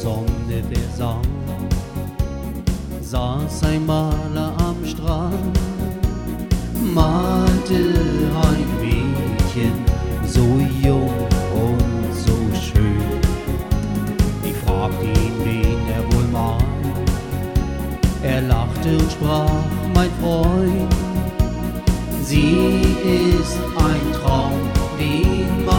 Sonne versang, saß ein Maler am Strand, malte ein Mädchen, so jung und so schön. Ich fragte ihn, wen er wohl malt. Er lachte und sprach, mein Freund, sie ist ein Traum, den